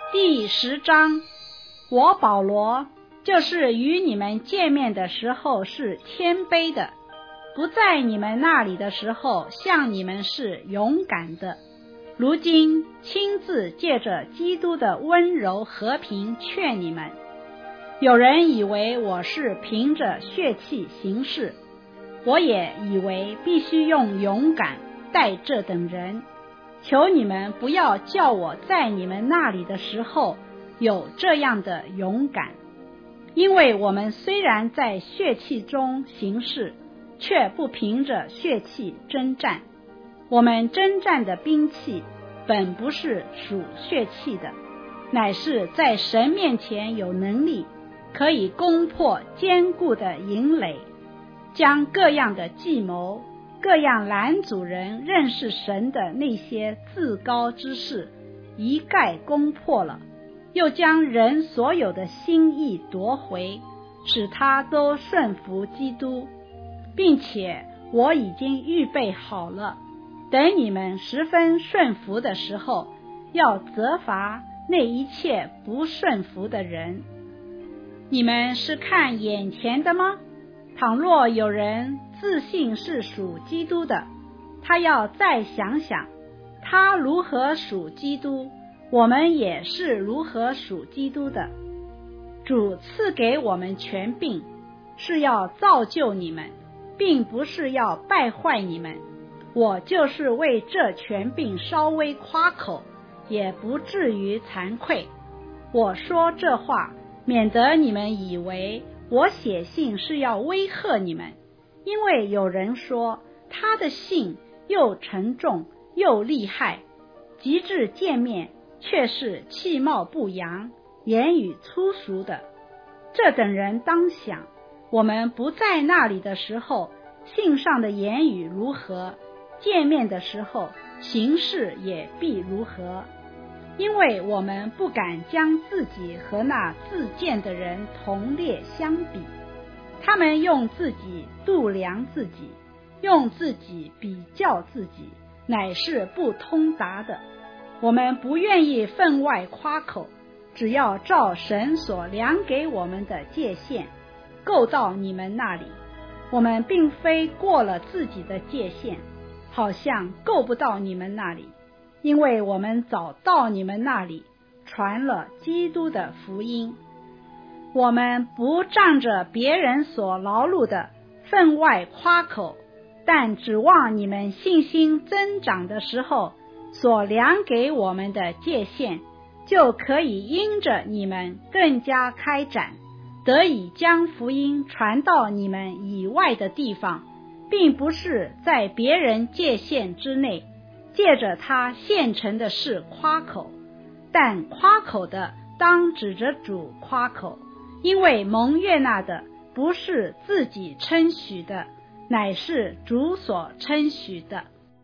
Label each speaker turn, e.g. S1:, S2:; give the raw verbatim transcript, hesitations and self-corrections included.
S1: 第十章，我保罗就是与你们见面的时候是谦卑的，不在你们那里的时候向你们是勇敢的，如今亲自借着基督的温柔和平劝你们。有人以为我是凭着血气行事，我也以为必须用勇敢待这等人。求你们不要叫我在你们那里的时候有这样的勇敢，因为我们虽然在血气中行事，却不凭着血气征战。我们征战的兵器本不是属血气的，乃是在神面前有能力，可以攻破坚固的营垒，将各样的计谋，各样拦阻人认识神的那些自高之事一概攻破了，又将人所有的心意夺回，使他都顺服基督，并且我已经预备好了，等你们十分顺服的时候，要责罚那一切不顺服的人。你们是看眼前的吗？倘若有人自信是属基督的，他要再想想，他如何属基督，我们也是如何属基督的。主赐给我们权柄，是要造就你们，并不是要败坏你们。我就是为这权柄稍微夸口，也不至于惭愧。我说这话，免得你们以为我写信是要威吓你们，因为有人说他的信又沉重又厉害，及至见面却是气貌不扬，言语粗俗的。这等人当想，我们不在那里的时候，信上的言语如何，见面的时候行事也必如何。因为我们不敢将自己和那自荐的人同列相比，他们用自己度量自己，用自己比较自己，乃是不通达的。我们不愿意分外夸口，只要照神所量给我们的界限，够到你们那里。我们并非过了自己的界限，好像够不到你们那里，因为我们早到你们那里，传了基督的福音。我们不仗着别人所劳碌的分外夸口，但指望你们信心增长的时候，所量给我们的界限，就可以因着你们更加开展，得以将福音传到你们以外的地方，并不是在别人界限之内，借着他现成的事夸口，但夸口的当指着主夸口，因为蒙悦纳的不是自己称许的，乃是主所称许的。